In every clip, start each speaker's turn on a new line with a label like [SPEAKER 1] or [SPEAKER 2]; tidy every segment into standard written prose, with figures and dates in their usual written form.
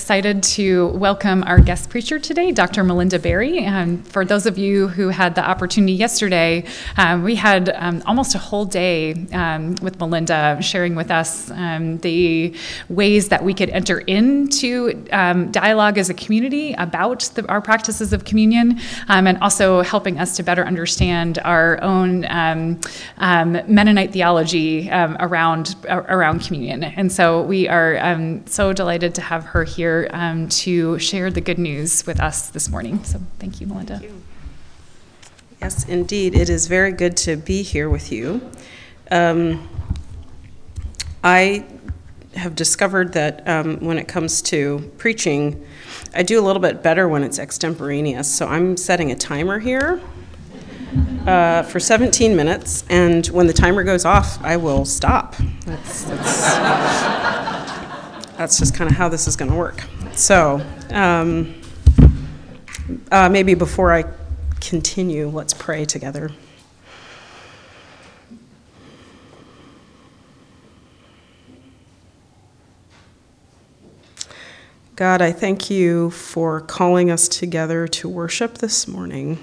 [SPEAKER 1] excited to welcome our guest preacher today, Dr. Melinda Berry. And for those of you who had the opportunity yesterday, we had almost a whole day with Melinda sharing with us the ways that we could enter into dialogue as a community about our practices of communion, and also helping us to better understand our own Mennonite theology around communion. And so we are so delighted to have her here to share the good news with us this morning. So thank you, Melinda.
[SPEAKER 2] Thank you. Yes, indeed. It is very good to be here with you. I have discovered that when it comes to preaching, I do a little bit better when it's extemporaneous. So I'm setting a timer here for 17 minutes, and when the timer goes off, I will stop. That's just kind of how this is going to work. So maybe before I continue, let's pray together. God, I thank you for calling us together to worship this morning.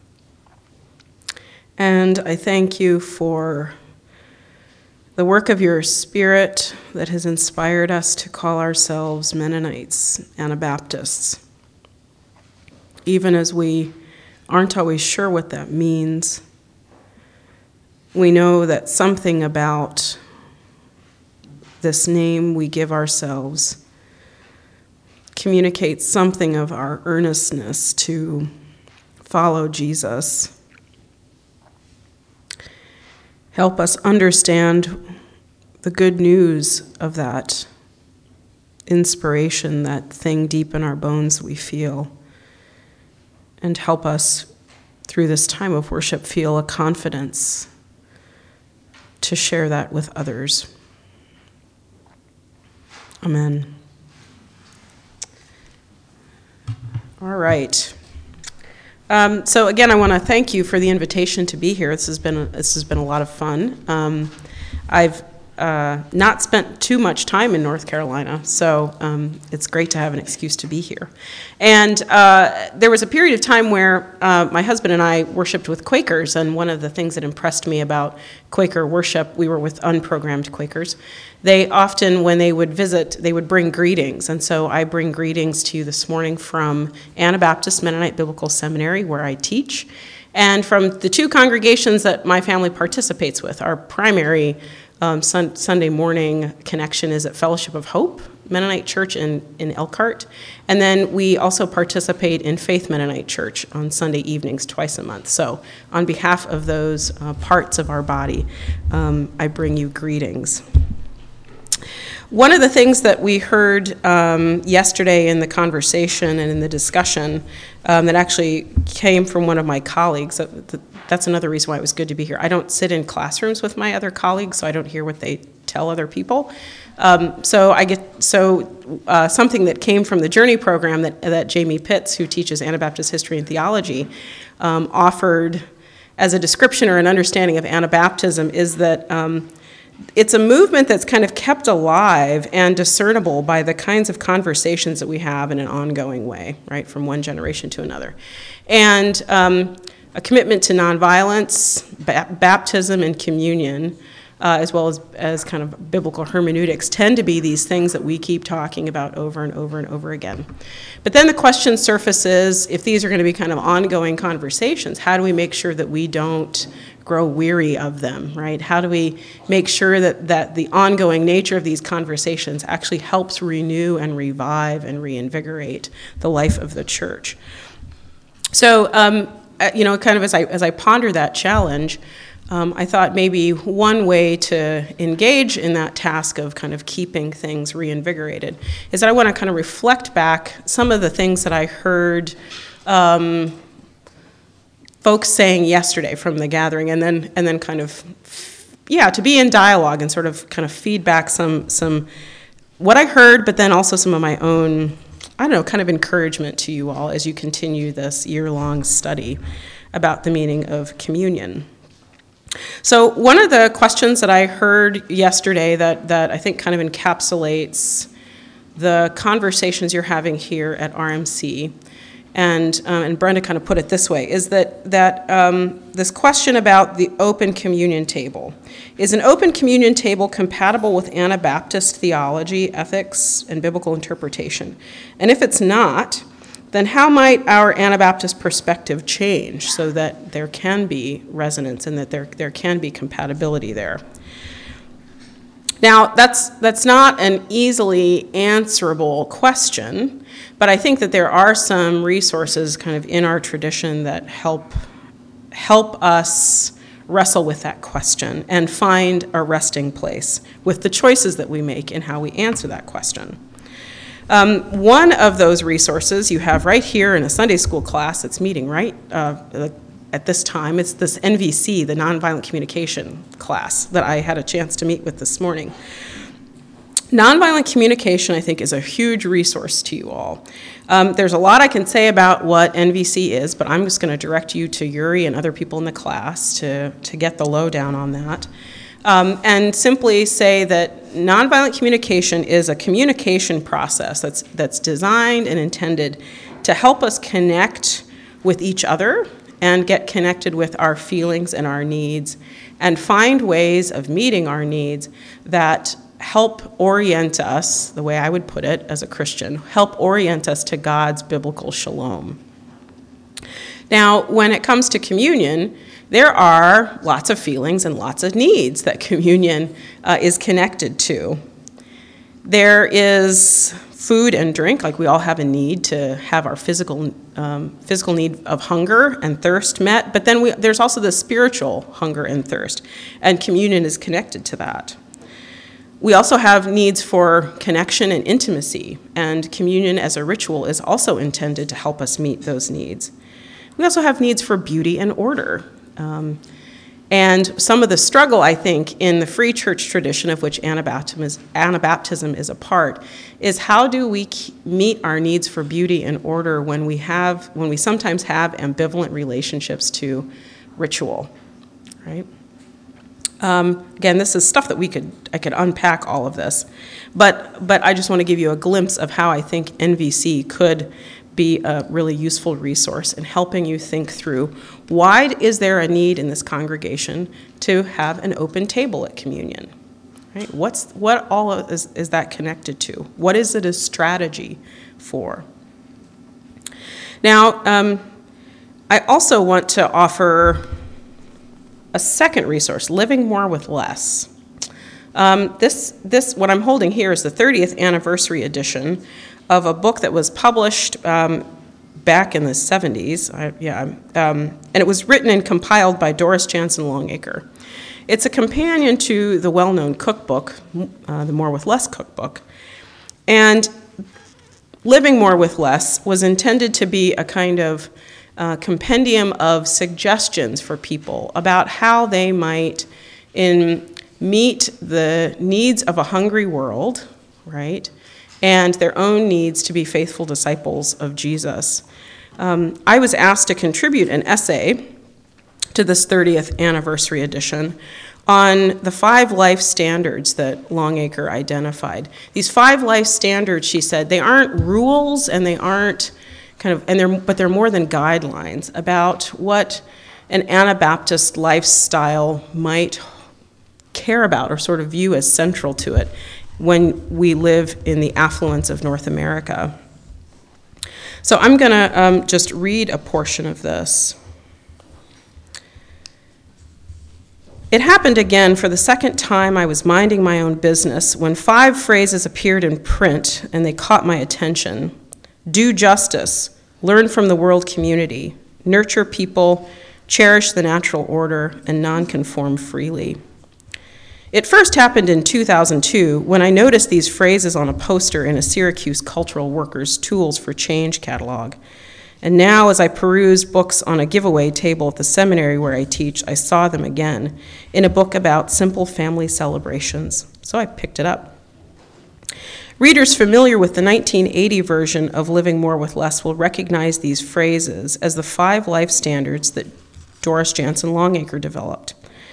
[SPEAKER 2] And I thank you for the work of your Spirit that has inspired us to call ourselves Mennonites, Anabaptists, even as we aren't always sure what that means. We know that something about this name we give ourselves communicates something of our earnestness to follow Jesus. Help us understand the good news of that inspiration, that thing deep in our bones we feel, and help us through this time of worship feel a confidence to share that with others. Amen. All right. So again, I want to thank you for the invitation to be here. This has been a lot of fun. I've not spent too much time in North Carolina, so it's great to have an excuse to be here. And there was a period of time where my husband and I worshiped with Quakers, and one of the things that impressed me about Quaker worship, we were with unprogrammed Quakers. They often, when they would visit, they would bring greetings. And so I bring greetings to you this morning from Anabaptist Mennonite Biblical Seminary, where I teach, and from the two congregations that my family participates with. Our primary Sunday morning connection is at Fellowship of Hope Mennonite Church in Elkhart. And then we also participate in Faith Mennonite Church on Sunday evenings twice a month. So on behalf of those parts of our body, I bring you greetings. One of the things that we heard yesterday in the conversation and in the discussion that actually came from one of my colleagues, that's another reason why it was good to be here. I don't sit in classrooms with my other colleagues, so I don't hear what they tell other people. Something that came from the Journey program that Jamie Pitts, who teaches Anabaptist history and theology, offered as a description or an understanding of Anabaptism is that it's a movement that's kind of kept alive and discernible by the kinds of conversations that we have in an ongoing way, right, from one generation to another. And a commitment to nonviolence, baptism, and communion, as well as kind of biblical hermeneutics, tend to be these things that we keep talking about over and over and over again. But then the question surfaces, if these are going to be kind of ongoing conversations, how do we make sure that we don't grow weary of them, right? How do we make sure that the ongoing nature of these conversations actually helps renew and revive and reinvigorate the life of the church? So, kind of as I ponder that challenge, I thought maybe one way to engage in that task of kind of keeping things reinvigorated is that I want to kind of reflect back some of the things that I heard folks saying yesterday from the gathering, and then kind of, to be in dialogue and sort of kind of feedback some what I heard, but then also some of my own, kind of encouragement to you all as you continue this year-long study about the meaning of communion. So one of the questions that I heard yesterday that I think kind of encapsulates the conversations you're having here at RMC, and Brenda kind of put it this way, is that this question about the open communion table. Is an open communion table compatible with Anabaptist theology, ethics, and biblical interpretation? And if it's not, then how might our Anabaptist perspective change so that there can be resonance and that there can be compatibility there? Now, that's not an easily answerable question, but I think that there are some resources kind of in our tradition that help us wrestle with that question and find a resting place with the choices that we make in how we answer that question. One of those resources you have right here in a Sunday school class that's meeting right at this time. It's this NVC, the Nonviolent Communication class that I had a chance to meet with this morning. Nonviolent communication, I think, is a huge resource to you all. There's a lot I can say about what NVC is, but I'm just going to direct you to Yuri and other people in the class to get the lowdown on that. And simply say that nonviolent communication is a communication process that's designed and intended to help us connect with each other and get connected with our feelings and our needs and find ways of meeting our needs that help orient us, the way I would put it as a Christian, help orient us to God's biblical shalom. Now, when it comes to communion, there are lots of feelings and lots of needs that communion is connected to. There is food and drink, like we all have a need to have our physical need of hunger and thirst met, but then there's also the spiritual hunger and thirst, and communion is connected to that. We also have needs for connection and intimacy, and communion as a ritual is also intended to help us meet those needs. We also have needs for beauty and order. And some of the struggle, I think, in the free church tradition of which Anabaptism is a part, is how do we meet our needs for beauty and order when we sometimes have ambivalent relationships to ritual, right? Again, this is stuff that I could unpack all of this, but I just want to give you a glimpse of how I think NVC could be a really useful resource in helping you think through why is there a need in this congregation to have an open table at communion, right? What all is that connected to? What is it a strategy for? Now, I also want to offer a second resource, Living More with Less. This what I'm holding here is the 30th anniversary edition of a book that was published back in the 70s, and it was written and compiled by Doris Jansen Longacre. It's a companion to the well-known cookbook, the More with Less cookbook, and Living More with Less was intended to be a kind of compendium of suggestions for people about how they might meet the needs of a hungry world, right, and their own needs to be faithful disciples of Jesus. I was asked to contribute an essay to this 30th anniversary edition on the 5 life standards that Longacre identified. These 5 life standards, she said, they aren't rules and they aren't but they're more than guidelines about what an Anabaptist lifestyle might care about or sort of view as central to it when we live in the affluence of North America. So I'm going to just read a portion of this. It happened again for the second time I was minding my own business when 5 phrases appeared in print and they caught my attention. Do justice, learn from the world community, nurture people, cherish the natural order, and non-conform freely. It first happened in 2002 when I noticed these phrases on a poster in a Syracuse Cultural Workers Tools for Change catalog. And now, as I perused books on a giveaway table at the seminary where I teach, I saw them again in a book about simple family celebrations. So I picked it up. Readers familiar with the 1980 version of Living More with Less will recognize these phrases as the 5 life standards that Doris Jansen Longacre developed.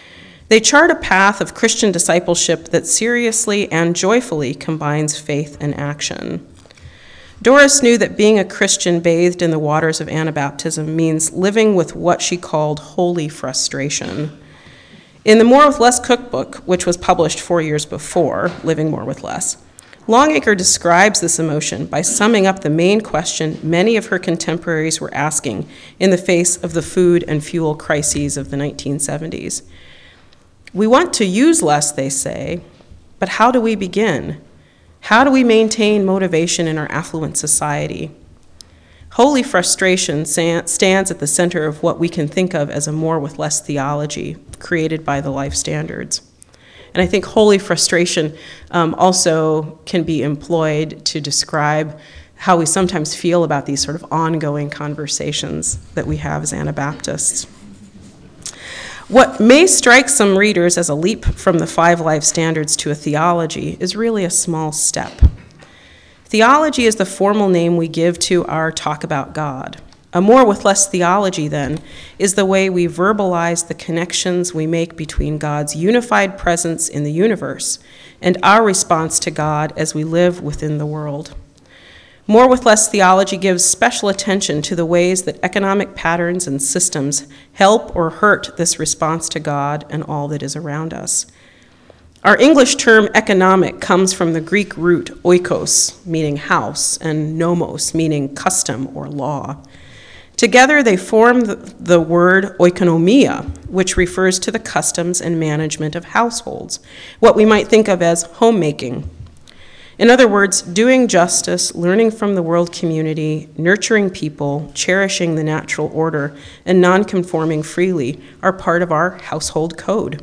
[SPEAKER 2] They chart a path of Christian discipleship that seriously and joyfully combines faith and action. Doris knew that being a Christian bathed in the waters of Anabaptism means living with what she called holy frustration. In the More with Less cookbook, which was published 4 years before Living More with Less, Longacre describes this emotion by summing up the main question many of her contemporaries were asking in the face of the food and fuel crises of the 1970s. We want to use less, they say, but how do we begin? How do we maintain motivation in our affluent society? Holy frustration stands at the center of what we can think of as a more with less theology created by the Life Standards. And I think holy frustration also can be employed to describe how we sometimes feel about these sort of ongoing conversations that we have as Anabaptists. What may strike some readers as a leap from the 5 life standards to a theology is really a small step. Theology is the formal name we give to our talk about God. A more with less theology, then, is the way we verbalize the connections we make between God's unified presence in the universe and our response to God as we live within the world. More with Less theology gives special attention to the ways that economic patterns and systems help or hurt this response to God and all that is around us. Our English term economic comes from the Greek root oikos, meaning house, and nomos, meaning custom or law. Together they form the word oikonomia, which refers to the customs and management of households, what we might think of as homemaking. In other words, doing justice, learning from the world community, nurturing people, cherishing the natural order, and non-conforming freely are part of our household code.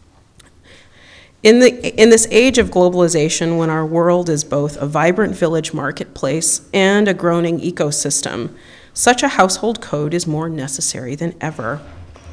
[SPEAKER 2] In this age of globalization, when our world is both a vibrant village marketplace and a groaning ecosystem, such a household code is more necessary than ever.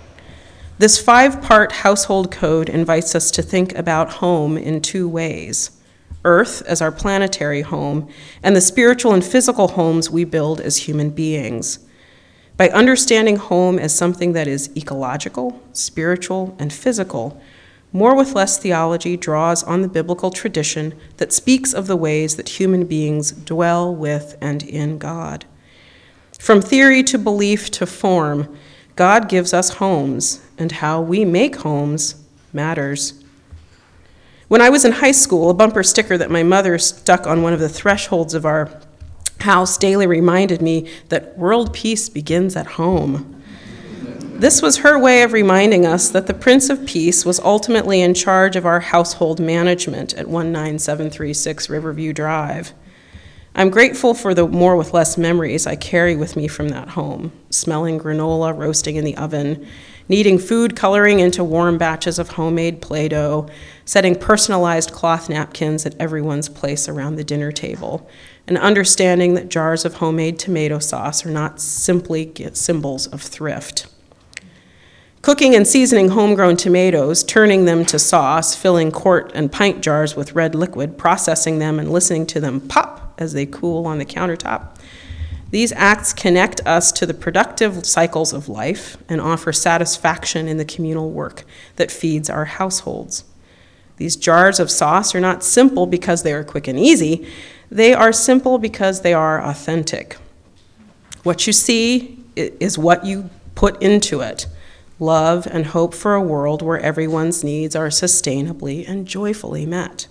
[SPEAKER 2] This 5-part household code invites us to think about home in 2 ways: Earth as our planetary home, and the spiritual and physical homes we build as human beings. By understanding home as something that is ecological, spiritual, and physical, More with Less theology draws on the biblical tradition that speaks of the ways that human beings dwell with and in God. From theory to belief to form, God gives us homes, and how we make homes matters. When I was in high school, a bumper sticker that my mother stuck on one of the thresholds of our house daily reminded me that world peace begins at home. This was her way of reminding us that the Prince of Peace was ultimately in charge of our household management at 19736 Riverview Drive. I'm grateful for the More with Less memories I carry with me from that home, smelling granola roasting in the oven, kneading food coloring into warm batches of homemade Play-Doh, setting personalized cloth napkins at everyone's place around the dinner table, and understanding that jars of homemade tomato sauce are not simply symbols of thrift. Cooking and seasoning homegrown tomatoes, turning them to sauce, filling quart and pint jars with red liquid, processing them and listening to them pop as they cool on the countertop. These acts connect us to the productive cycles of life and offer satisfaction in the communal work that feeds our households. These jars of sauce are not simple because they are quick and easy. They are simple because they are authentic. What you see is what you put into it. Love and hope for a world where everyone's needs are sustainably and joyfully met.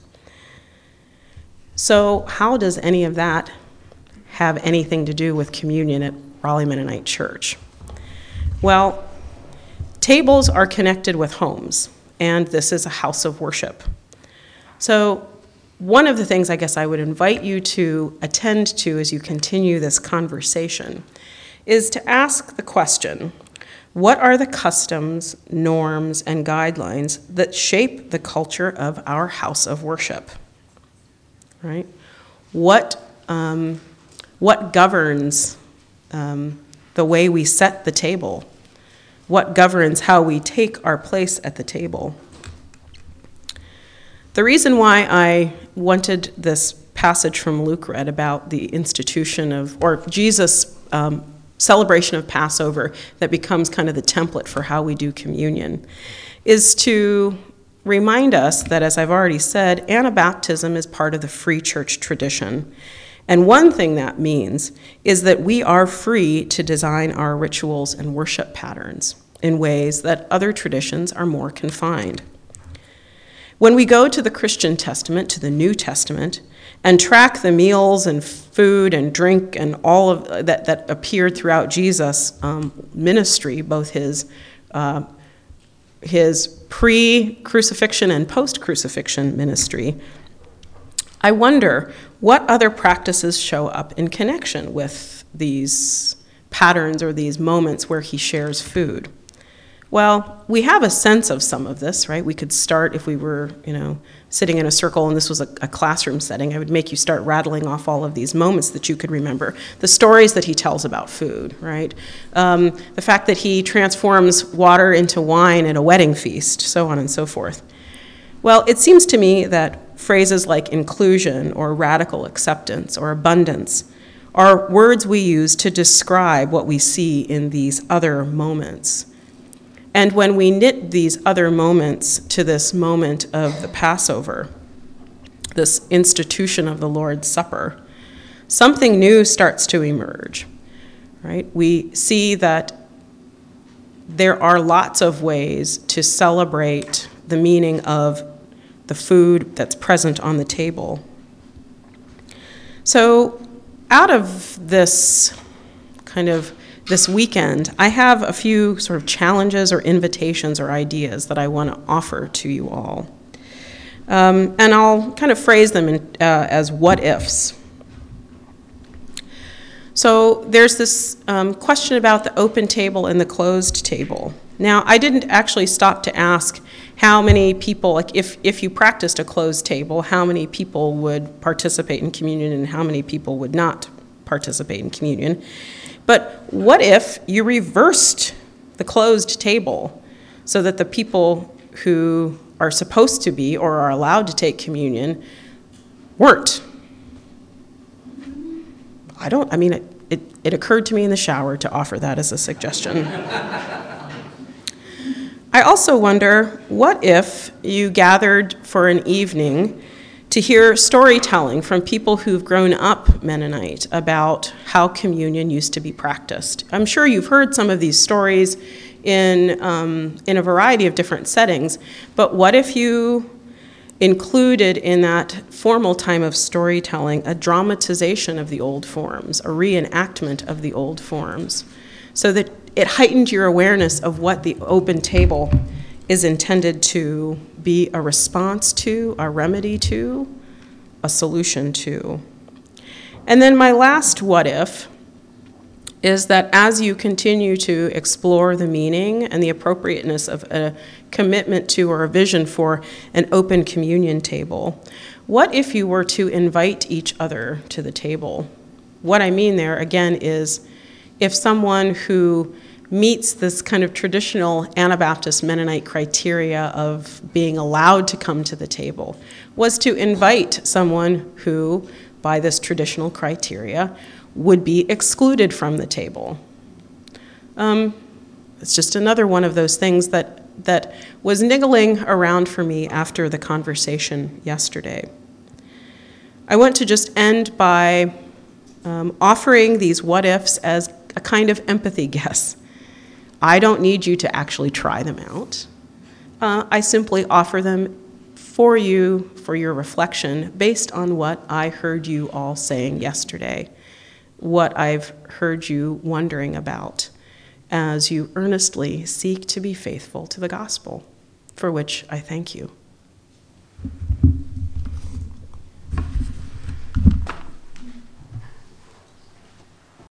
[SPEAKER 2] So how does any of that have anything to do with communion at Raleigh Mennonite Church? Well, tables are connected with homes, and this is a house of worship. So one of the things I guess I would invite you to attend to as you continue this conversation is to ask the question, what are the customs, norms, and guidelines that shape the culture of our house of worship? Right? What governs the way we set the table? What governs how we take our place at the table? The reason why I wanted this passage from Luke read about the institution of, or Jesus celebration of Passover that becomes kind of the template for how we do communion, is to remind us that, as I've already said, Anabaptism is part of the free church tradition. And one thing that means is that we are free to design our rituals and worship patterns in ways that other traditions are more confined. When we go to the Christian Testament, to the New Testament, and track the meals and food and drink and all of that appeared throughout Jesus' ministry, both his pre-crucifixion and post-crucifixion ministry, I wonder what other practices show up in connection with these patterns or these moments where he shares food. Well, we have a sense of some of this, right? We could start if we were, sitting in a circle and this was a classroom setting. I would make you start rattling off all of these moments that you could remember. The stories that he tells about food, right? The fact that he transforms water into wine at a wedding feast, so on and so forth. Well, it seems to me that phrases like inclusion or radical acceptance or abundance are words we use to describe what we see in these other moments. And when we knit these other moments to this moment of the Passover, this institution of the Lord's Supper, something new starts to emerge, right? We see that there are lots of ways to celebrate the meaning of the food that's present on the table. So out of this this weekend, I have a few sort of challenges or invitations or ideas that I want to offer to you all. And I'll kind of phrase them as what ifs. So there's this question about the open table and the closed table. Now, I didn't actually stop to ask how many people, like if you practiced a closed table, how many people would participate in communion and how many people would not participate in communion. But what if you reversed the closed table so that the people who are supposed to be or are allowed to take communion weren't? It occurred to me in the shower to offer that as a suggestion. I also wonder, what if you gathered for an evening to hear storytelling from people who've grown up Mennonite about how communion used to be practiced? I'm sure you've heard some of these stories in a variety of different settings, but what if you included in that formal time of storytelling a dramatization of the old forms, a reenactment of the old forms, so that it heightened your awareness of what the open table is intended to be a response to, a remedy to, a solution to. And then my last what if is that as you continue to explore the meaning and the appropriateness of a commitment to or a vision for an open communion table, what if you were to invite each other to the table? What I mean there, again, is if someone who meets this kind of traditional Anabaptist Mennonite criteria of being allowed to come to the table was to invite someone who, by this traditional criteria, would be excluded from the table. It's just another one of those things that was niggling around for me after the conversation yesterday. I want to just end by offering these what-ifs as a kind of empathy guess. I don't need you to actually try them out. I simply offer them for you, for your reflection, based on what I heard you all saying yesterday, what I've heard you wondering about as you earnestly seek to be faithful to the gospel, for which I thank you.